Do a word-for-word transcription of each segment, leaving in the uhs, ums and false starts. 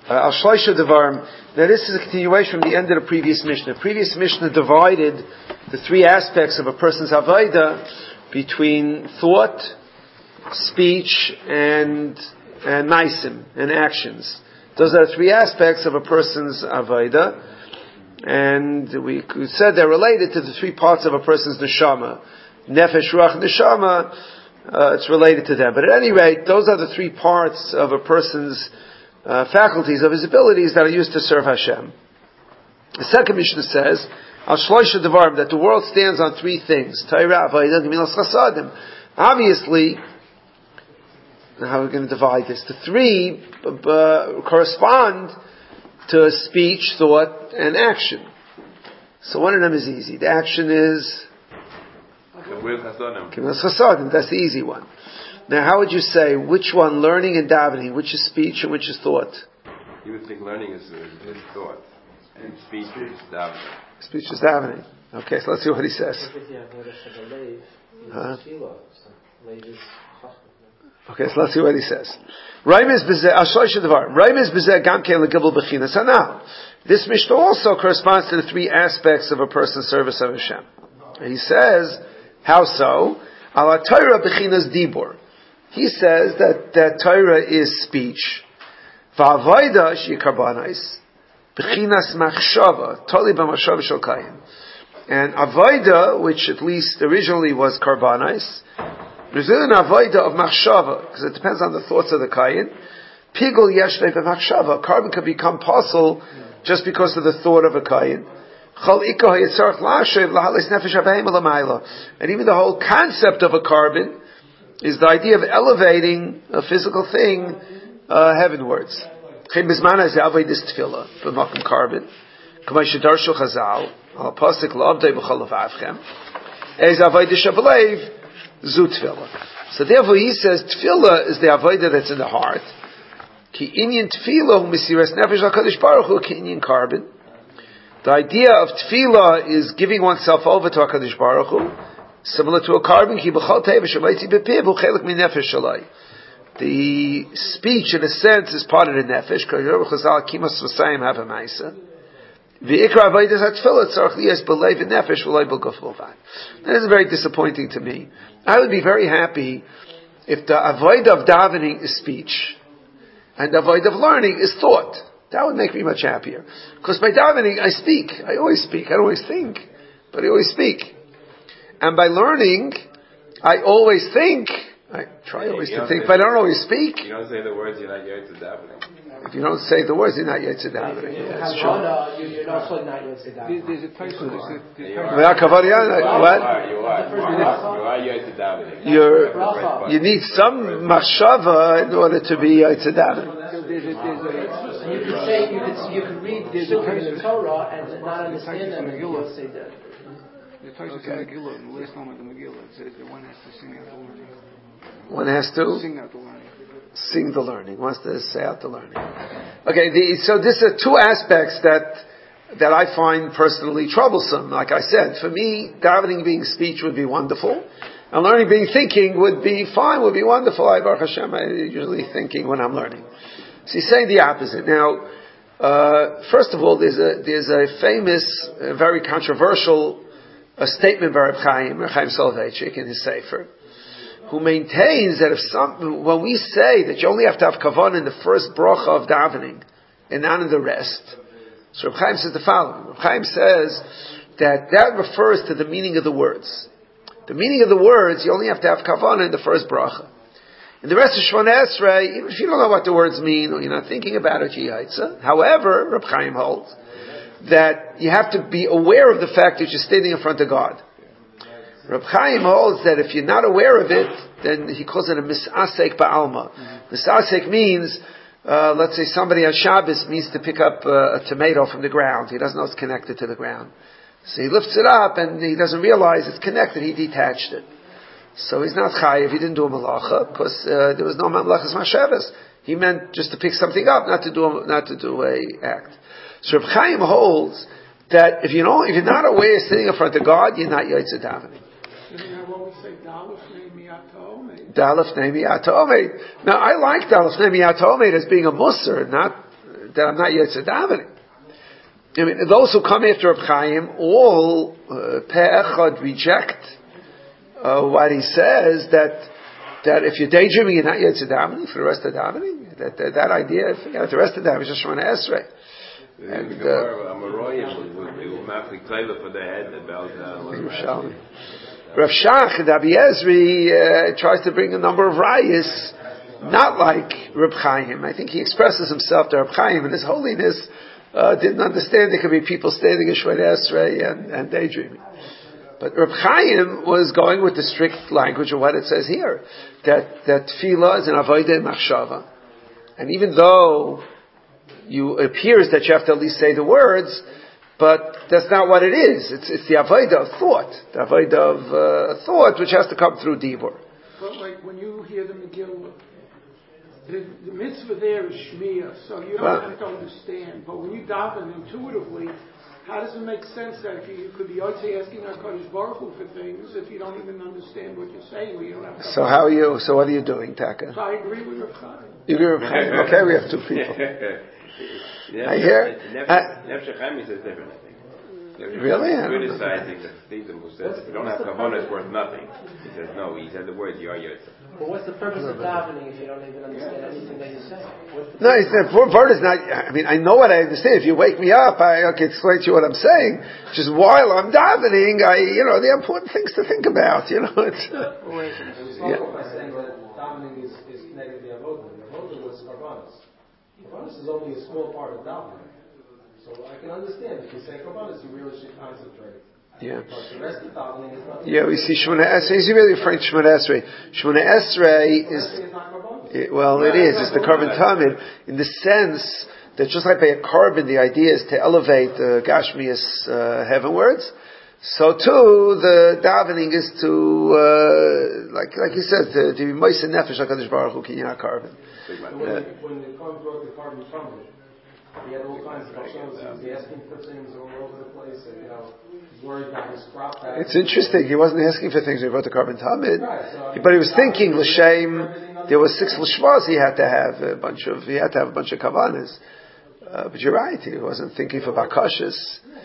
Al Shloisha Devarim. Now this is a continuation from the end of the previous Mishnah. The previous Mishnah divided the three aspects of a person's Avodah between thought, speech, and, and Naisim, and actions. Those are the three aspects of a person's Avodah. And we said they're related to the three parts of a person's Neshama. Nefesh, Ruach, Neshama, uh, it's related to them. But at any rate, those are the three parts of a person's Uh, faculties, of his abilities that are used to serve Hashem. The second Mishnah says, Al Shloisha Devarim, that the world stands on three things. Torah, Avodah, Gemilas Chasadim. Obviously, how are we going to divide this? The three uh, correspond to speech, thought, and action. So one of them is easy. The action is Gemilas Chasadim. That's the easy one. Now, how would you say which one, learning and davening, which is speech and which is thought? You would think learning is, is thought, and speech is davening. Speech is davening. Okay, so let's see what he says. Huh? Okay, so let's see what he says. This Mishnah also corresponds to the three aspects of a person's service of Hashem. And he says, how so? Ala Torah b'chinas dibur. He says that, that Torah is speech. Va'avodah she karbanos. B'chinas machshava. Toli b'machshava shel kayin. And avodah, which at least originally was karbanos, there's an avodah of machshava, because it depends on the thoughts of the kayin. Pigul yeshnei b'machshava. Carbon can become possible just because of the thought of a kayin. And even the whole concept of a carbon is the idea of elevating a physical thing uh, heavenwards. Carbon. So therefore he says tefillah is the avodah that's in the heart. Ki inyan tefillah misiras nefesh HaKadosh Baruch Hu ki inyan carbon. The idea of tefillah is giving oneself over to HaKadosh Baruch Hu, similar to a carbon. The speech, in a sense, is part of the nefesh. That is very disappointing to me. I would be very happy if the avodah of davening is speech, and the avodah of learning is thought. That would make me much happier. Because by davening, I speak. I always speak. I don't always think. But I always speak. And by learning, I always think. I try always to think, but I don't always speak. You don't say the words, you're not yet to davening. If you don't say the words, you're not yet to davening. Yeah, that's true. You're also not yet to davening. There's a person. What? You are yet to davening. You need some machshava in order to be yet to davening. You could say you could you could read the Torah and not understand them, and you'll say that. The Torah okay. Megillah, in the last line of the Megillah, it says that one has to sing out the learning. One has to sing out the learning. Sing the learning. Wants to say out the learning. Okay, the, so these are two aspects that that I find personally troublesome. Like I said, for me, davening being speech would be wonderful, and learning being thinking would be fine, would be wonderful. I Baruch Hashem, I'm usually thinking when I'm learning. So he's saying the opposite. Now, uh, first of all, there's a there's a famous, uh, very controversial uh, statement by Reb Chaim, Reb Chaim Soloveitchik in his Sefer, who maintains that if some, when we say that you only have to have kavanah in the first bracha of davening and not in the rest, so Reb Chaim says the following. Reb Chaim says that that refers to the meaning of the words. The meaning of the words, you only have to have kavanah in the first bracha. In the rest of Shemona Esrei, even if you don't know what the words mean or you're not thinking about it, Yiyaitza. However, Reb Chaim holds that you have to be aware of the fact that you're standing in front of God. Reb Chaim holds that if you're not aware of it, then he calls it a misasek ba'alma. Mm-hmm. Misasek means, uh, let's say somebody on Shabbos means to pick up uh, a tomato from the ground. He doesn't know it's connected to the ground. So he lifts it up and he doesn't realize it's connected. He detached it. So he's not chayiv. He didn't do a malacha because uh, there was no malachas mashevas. He meant just to pick something up, not to do a, not to do a act. So Reb Chaim holds that if you don't, if you're not aware sitting in front of God, you're not yaitz davening. Isn't that what we say? Dalef neimi ata'omed. Dalef neimi ata'omed. Now I like Dalef neimi ata'omed as being a musar, not that I'm not Yetzer davening. I mean, those who come after Reb Chaim all uh, pe'echad reject uh, what he says that that if you're daydreaming, you're not Yetzer davening for the rest of davening. That that, that idea, forget the rest of davening is just Shemona Esrei. And uh, for the head about Rav Shach, the Abi Ezri, uh, tries to bring a number of rayas, not like Reb Chaim. I think he expresses himself to Reb Chaim, and his holiness uh, didn't understand there could be people standing in Shemona Esrei and, and daydreaming. But Reb Chaim was going with the strict language of what it says here, that that tefillah is an avodah machshava, and even though you it appears that you have to at least say the words, but that's not what it is. It's it's the avodah of thought, the avodah of uh, thought, which has to come through dibur. But like when you hear the Megillah, the, the mitzvah there is shmiyah, so you don't well, have to understand. But when you daven intuitively, how does it make sense that if you, you could be asking HaKadosh Baruch Hu for things if you don't even understand what you're saying? Or you don't have to so how are you? So what are you doing, Taka? So I agree with Reb Chaim. You agree with Reb Chaim? Okay, we have two people. Yeah, I hear. Nefesh Chaim is different, I think. Really? Criticizing the Stephen who says if you don't have kavanah, it's worth nothing. He says no. He said the word you are yotze. But what's the purpose of davening if you don't even understand anything that you're saying? No, it's the word is not. I mean, I know what I understand. If you wake me up, I, I can explain to you what I'm saying. Just while I'm davening, I, you know, the important things to think about. You know, it's. Uh, yeah. By saying that davening is, is connected to the avodah. The avodah was karbanos. Karbanos is only a small part of davening. So I can understand if you say karbanos, you really should concentrate. Yeah. But the rest of davening is not. Yeah, we see Shemona Esrei. Is he really referring to Shemona Esrei? Shemona Esrei is. It, well, it is. It's the carbon tamid in the sense that just like by a carbon, the idea is to elevate the uh, Gashmias uh, heavenwards. So too, the davening is to, uh, like like you said, to, to be moist nefesh HaKadosh Baruch Hu kinyan carbon. So when, uh, when the carbon brought the carbon tamid, he had all kinds of options. He was asking for things all over the place. And, you know, he's worried about his crop. It's interesting. He wasn't asking for things when he wrote the carbon tamid, right, so, but he was thinking l'shem. There was six l'shvas he had to have a bunch of. He had to have a bunch of kavanas. Uh, but you're right. He wasn't thinking for bakashas.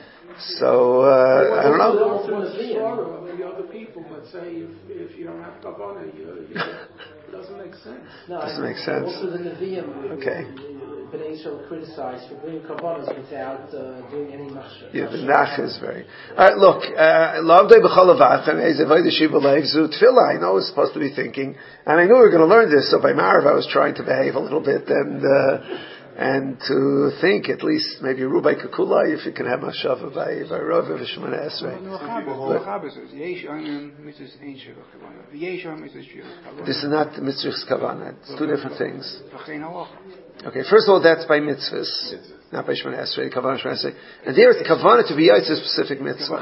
So uh, I don't know. The other people, but say if, if you don't have kavanah, you, you, it doesn't make sense. No, doesn't make sense. Also, the Nevi'im. Okay. Bnei Yisrael criticized for bringing kabbalas without uh, doing any machshava. Yeah, the nach is very. Alright, look, Lavdei b'chol avachem, ez avodah shibalev zu tefillah. I know I was supposed to be thinking, and I knew we were going to learn this, so by Marav I was trying to behave a little bit and, uh, and to think at least maybe Rubai Kukula, if you can have machshava by, by Rav of Shemona Esrei. This is not the mitzvah's kavanah. It's two different things. Okay, first of all, that's by mitzvahs, not by Shemona Esrei, kavanah Shemona Esrei. And there it's the kavanah to be a specific mitzvah.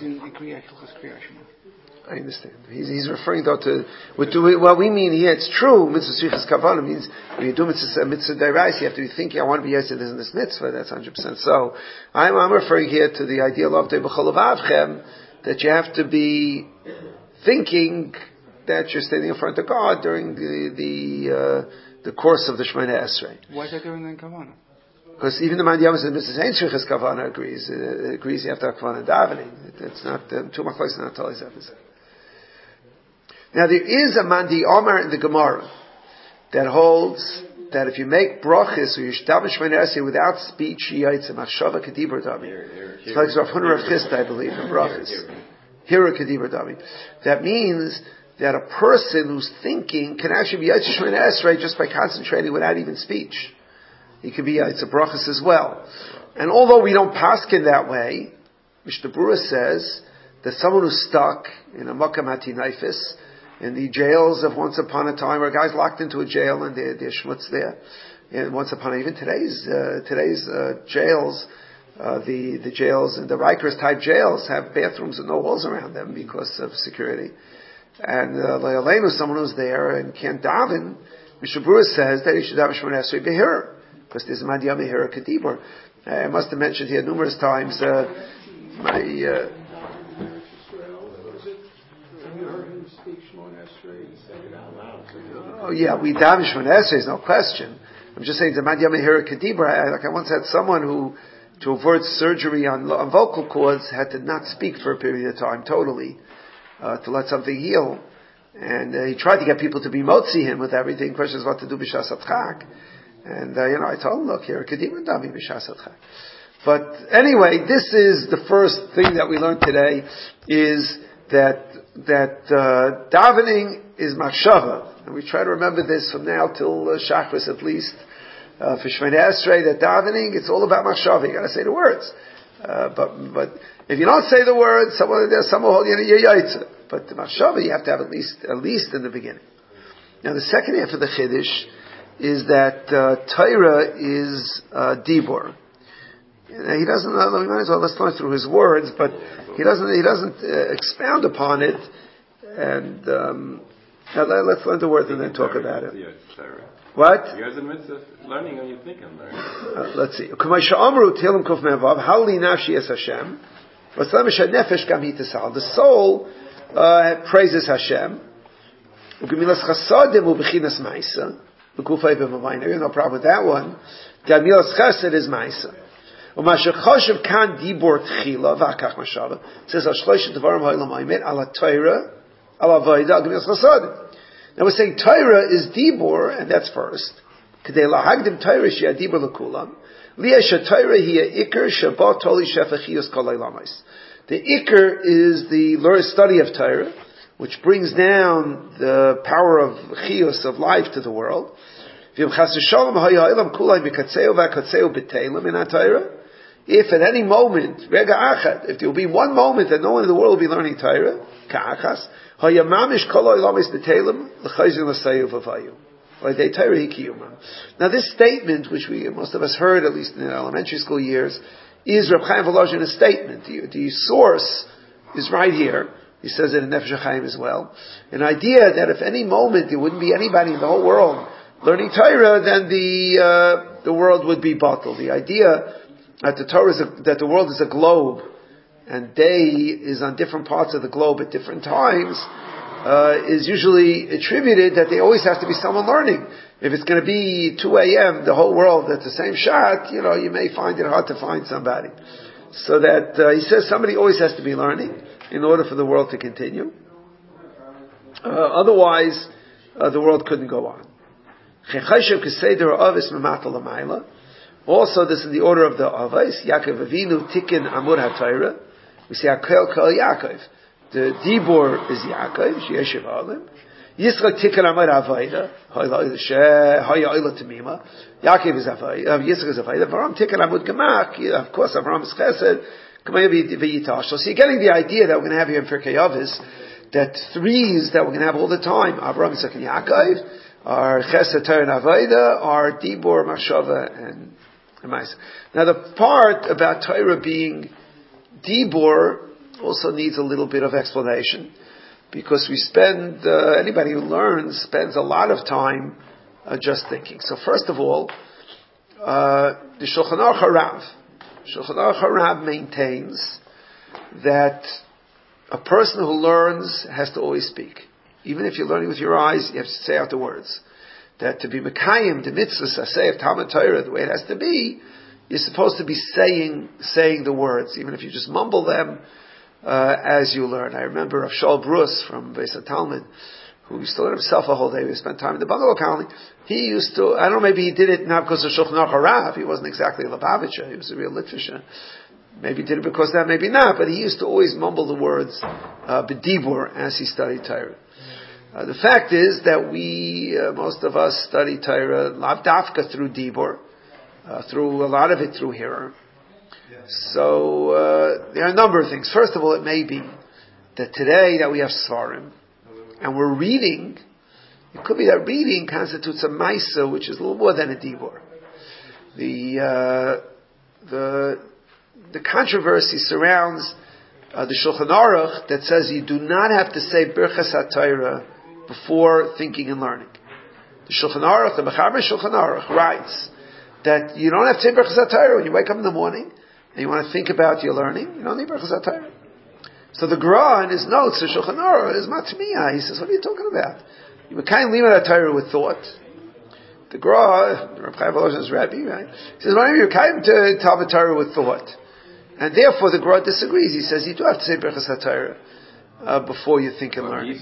I understand. He's, he's referring though to what, do, what we mean here. It's true. Mitzvah shrichas kavanah means when you do mitzvah mitzvah dairais, you have to be thinking, I want to be yosef in this mitzvah. That's one hundred percent. So I'm, I'm referring here to the idea of b'chol avavchem, that you have to be thinking that you're standing in front of God during the the uh, the course of the Shemona Esrei. Why is that during the kavanah? Because even the man Yamas and Missus Einshrichas kavanah agrees. Uh, agrees you have to have kavanah davening. It's not um, too much place not totally episode. Now there is a mandi Omer in the Gemara that holds that if you make brachis or you shtav Shemona Esrei without speech, yaitz machshava kedibur dami. It's like Rav Huna Rav Chisda, I believe, in brachis. Hira kedibur dami. That means that a person who's thinking can actually be yaitz Shemona Esrei just by concentrating without even speech. He could be yaitz brachis as well. And although we don't paskin that way, Mishnah Berurah says that someone who's stuck in a makam hatinaifis, in the jails of once upon a time, where a guy's locked into a jail and they're, they're schmutz there. And once upon a, even today's, uh, today's, uh, jails, uh, the, the jails and the Rikers type jails have bathrooms with no walls around them because of security. And, uh, Le'aleinu, someone who's there and can't daven, Mishnah Berurah says that he should have a Shemona Esrei behira, because there's a mandiyah behira kedibur. I must have mentioned here numerous times, uh, my, uh, oh yeah, we daven Shemona Esrei, no question. I'm just saying, like I once had someone who, to avoid surgery on, on vocal cords, had to not speak for a period of time, totally, uh, to let something heal. And uh, he tried to get people to be motzi him with everything. Question is what to do b'shas atchak. And, uh, you know, I told him, look, here, kedima dami b'shas atchak. But anyway, this is the first thing that we learned today, is that, that, uh, davening is machshava. And we try to remember this from now till uh, Shachris at least. Uh, for Shemini Esrei, that davening, it's all about machshava. You gotta say the words. Uh, but, but, if you don't say the words, someone, there's someone holding you your yaitza. But the machshava you have to have at least, at least in the beginning. Now the second half of the Chiddush is that, uh, Torah is, uh, dibur. Now, he doesn't, uh, we might as well, let's learn through his words, but he doesn't, he doesn't, uh, expound upon it, and, um, now let's learn the word and then talk about it. What? You guys in the midst of learning, and you think I'm learning. Uh, let's see. The soul uh, praises Hashem. No problem with that one. Gamilas Chesed is Maisa. It says, now we're saying Torah is dibur, and that's first. Kedei lahagdim Torah sheyah dibur lekulam. Liya sheTorah hiya ikar shabat toli shefachiyos kol ha'olamis. The ikar is the learned study of Torah, which brings down the power of chiyos, of life, to the world. V'im chas v'shalom ha'ya ha'olam kulay b'katzeu v'katzeu b'teilim in Torah. If at any moment, rega achad, if there will be one moment that no one in the world will be learning Torah, ka'achas, ha'yamamish kol ha'olamis b'teilim l'chayzin l'sayu v'vayu. Now this statement, which we, most of us heard, at least in the elementary school years, is Reb Chaim Volozhin's statement. The, the source is right here. He says it in Nefesh HaChaim as well. An idea that if any moment there wouldn't be anybody in the whole world learning Torah, then the uh, the world would be bottled. The idea that the Torah is a, that the world is a globe, and day is on different parts of the globe at different times, uh, is usually attributed that there always has to be someone learning. If it's going to be two a.m., the whole world at the same shot, you know, you may find it hard to find somebody. So that, uh, he says somebody always has to be learning in order for the world to continue. Uh, otherwise, uh, the world couldn't go on. Also, this is the order of the Avos. Yaakov Avinu Tikkun Amud HaTorah. We say Akel Kol Yaakov. The Dibur is Yaakov, Sheyesh Olim. Yitzchak Tikkun Amud HaVayda. Haya Oila Tamima. Yaakov is Avayda. Yitzchak is Avayda. Avram Tikkun Amud Gemach. Of course, Avram is Chesed. Kamaya V'yitash. So you're getting the idea that we're going to have here in Pirkei Avos, that threes that we're going to have all the time, Avram, Yitzchak, and Yaakov, are Chesed, Torah, and Avayda, are Dibur, Machshava, and Now the part about Torah being dibur also needs a little bit of explanation, because we spend, uh, anybody who learns spends a lot of time uh, just thinking. So first of all, uh, the Shulchan Aruch Harav, Shulchan Aruch Harav maintains that a person who learns has to always speak. Even if you're learning with your eyes, you have to say out the words. That to be Mekayim, the mitzvahs, say of Talmud Torah, the way it has to be, you're supposed to be saying, saying the words, even if you just mumble them, uh, as you learn. I remember Rav Shaul Brus from Beis Talmud, who used to learn himself a whole day. We spent time in the bungalow colony. He used to, I don't know, maybe he did it not because of Shulchan Aruch Harav. He wasn't exactly a Lubavitcher. He was a real Litvisher. Maybe he did it because of that, maybe not. But he used to always mumble the words, uh, B'dibur, as he studied Torah. Uh, the fact is that we, uh, most of us study Torah, lav dafka through Dibur, uh, through a lot of it through Hirar. So, uh, there are a number of things. First of all, it may be that today that we have Svarim, and we're reading, it could be that reading constitutes a Maisa, which is a little more than a Dibur. The, uh, the, the controversy surrounds, uh, the Shulchan Aruch that says you do not have to say Birchas HaTorah before thinking and learning. The Shulchan Aruch, the Mechaber Shulchan Aruch writes that you don't have to say Birchas HaTorah when you wake up in the morning and you want to think about your learning. You don't need Birchas HaTorah. So the Gra in his notes, the Shulchan Aruch, is Matmiyah. He says, what are you talking about? You can't leave HaTorah with thought. the Gra, Reb Chaim Volozhin's Rabbi, right? He says, why are you kaim to Talmud Torah with thought? And therefore the Gra disagrees. He says, you do have to say Berachas HaTorah uh, before you think and learn.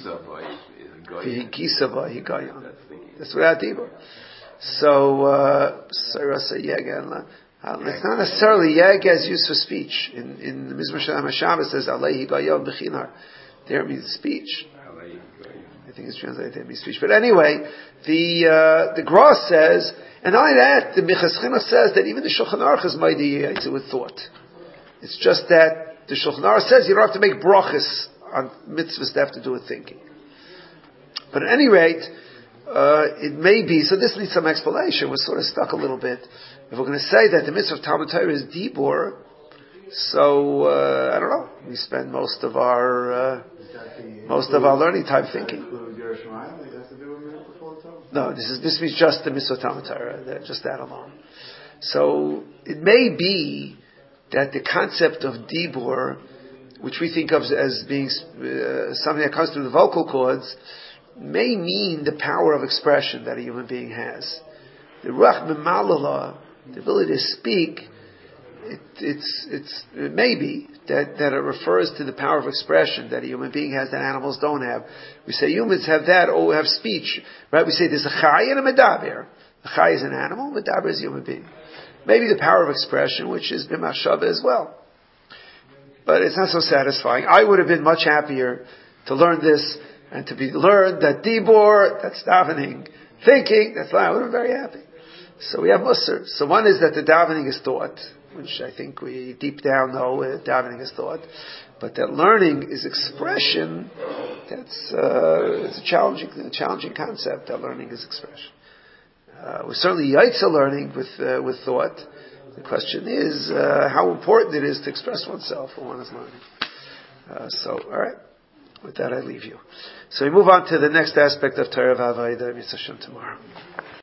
That's without Dibur. So, uh, Sarasa Yega. It's not necessarily Yega as used for speech. In, in the Mizmor Shalom HaShabbos it says, Alehi Gayom Bechinar. There it means speech. I think it's translated there means speech. But anyway, the, uh, the Gra says, and not only that, the Minchas Chinuch says that even the Shulchan Aruch is mighty with thought. It's just that the Shulchan Aruch says you don't have to make brachas on mitzvahs that have to do with thinking. But at any rate, uh, it may be, so this needs some explanation. We're sort of stuck a little bit. If we're going to say that the mitzvah of Talmud Torah is dibur, so, uh, I don't know, we spend most of our, uh, most of our learning time thinking. No, this is, this means just the mitzvah of Talmud Torah, just that alone. So, it may be that the concept of dibur, which we think of as being uh, something that comes through the vocal cords, may mean the power of expression that a human being has. The ruach memalala, the ability to speak, it, it's, it's, it may be that, that it refers to the power of expression that a human being has that animals don't have. We say humans have that, or we have speech, right? We say there's a chay and a medaber. A chay is an animal, medaber is a human being. Maybe the power of expression, which is b'machshava as well. But it's not so satisfying. I would have been much happier to learn this and to be learned that dibur, that's davening, thinking, that's I would have been very happy. So we have musar. So one is that the davening is thought, which I think we deep down know uh, davening is thought. But that learning is expression, that's uh, it's a challenging, a challenging concept, that learning is expression. Uh, we're certainly yaitza learning with uh, with thought. The question is uh, how important it is to express oneself when one is learning. Uh, so, all right. With that, I leave you. So we move on to the next aspect of Torah V'Avodah Mitzvah Hashem tomorrow.